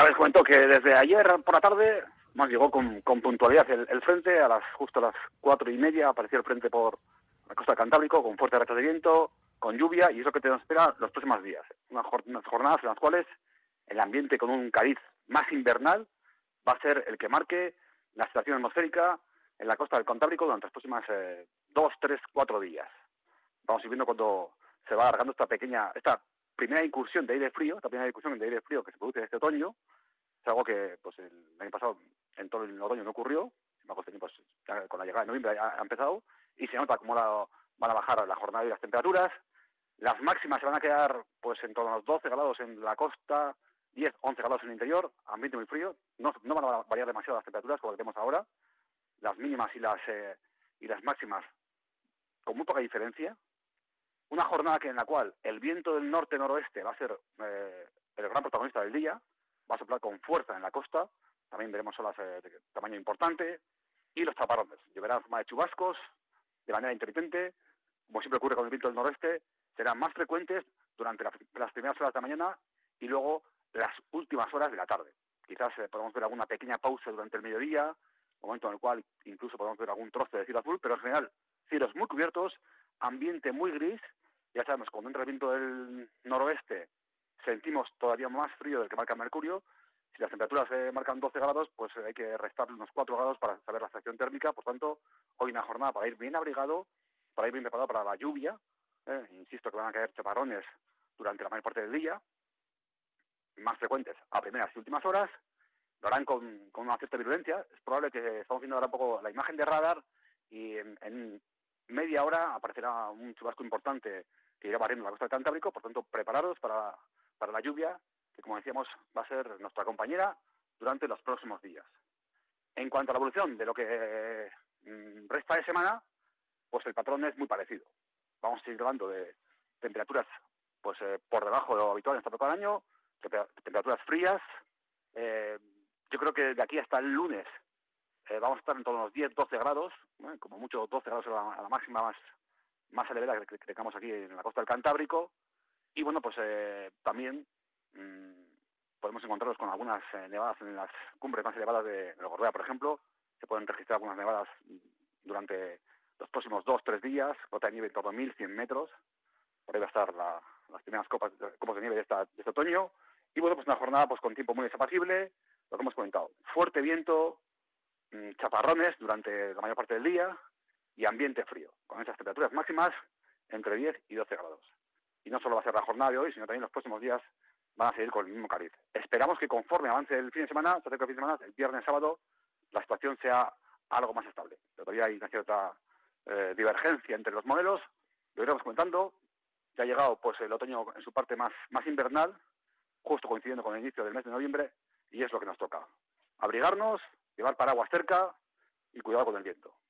les cuento que desde ayer por la tarde más llegó con puntualidad el frente, justo a las 4:30 apareció el frente por la costa del Cantábrico con fuertes rachas de viento, con lluvia, y eso que te nos espera los próximos días. Unas jornadas en las cuales el ambiente con un cariz más invernal va a ser el que marque la situación atmosférica en la costa del Cantábrico durante los próximos 2, 3, 4 días. Vamos a ir viendo cuando se va alargando esta primera incursión de aire frío, que se produce este otoño. Es algo que pues el año pasado en todo el otoño no ocurrió, pues, con la llegada de noviembre ha empezado, y se nota cómo van a bajar la jornada y las temperaturas. Las máximas se van a quedar pues en torno a los 12 grados en la costa, 10, 11 grados en el interior, ambiente muy frío. No van a variar demasiado las temperaturas como lo que tenemos ahora. Las mínimas y las máximas con muy poca diferencia. Una jornada en la cual el viento del norte-noroeste va a ser el gran protagonista del día, va a soplar con fuerza en la costa, también veremos olas de tamaño importante, y los chaparrones. Lloverá en forma de chubascos, de manera intermitente, como siempre ocurre con el viento del noroeste, serán más frecuentes durante las primeras horas de la mañana y luego las últimas horas de la tarde. Quizás podamos ver alguna pequeña pausa durante el mediodía, momento en el cual incluso podemos ver algún trozo de cielo azul, pero en general cielos muy cubiertos, ambiente muy gris. Ya sabemos, cuando entra el viento del noroeste sentimos todavía más frío del que marca Mercurio. Si las temperaturas marcan 12 grados, pues hay que restarle unos 4 grados para saber la sensación térmica. Por tanto, hoy una jornada para ir bien abrigado, para ir bien preparado para la lluvia. Insisto que van a caer chaparrones durante la mayor parte del día, más frecuentes a primeras y últimas horas. Lo harán con una cierta virulencia. Es probable que estamos viendo ahora un poco la imagen de radar y en media hora aparecerá un chubasco importante que irá barriendo la costa del Cantábrico. Por tanto, preparados para la lluvia, que como decíamos va a ser nuestra compañera durante los próximos días. En cuanto a la evolución de lo que resta de semana, pues el patrón es muy parecido. Vamos a ir hablando de temperaturas pues por debajo de lo habitual en esta época del año, temperaturas frías. Yo creo que de aquí hasta el lunes vamos a estar en torno a los 10, 12 grados, como mucho 12 grados a la máxima más elevada que tengamos aquí en la costa del Cantábrico. Y bueno, pues también podemos encontrarnos con algunas nevadas en las cumbres más elevadas del Gorbea, por ejemplo. Se pueden registrar algunas nevadas durante los próximos 2, 3 días, cota de nieve en torno a 1.100 metros. Por ahí va a estar las primeras copas de nieve de este otoño. Y bueno, pues una jornada pues con tiempo muy desapacible, lo que hemos comentado. Fuerte viento, chaparrones durante la mayor parte del día y ambiente frío, con esas temperaturas máximas entre 10 y 12 grados. Y no solo va a ser la jornada de hoy, sino también los próximos días van a seguir con el mismo cariz. Esperamos que conforme avance el fin de semana, el viernes, sábado, la situación sea algo más estable. Pero todavía hay una cierta divergencia entre los modelos. Lo iremos comentando. Ya ha llegado pues el otoño en su parte más invernal, justo coincidiendo con el inicio del mes de noviembre, y es lo que nos toca. Abrigarnos, llevar paraguas cerca y cuidado con el viento.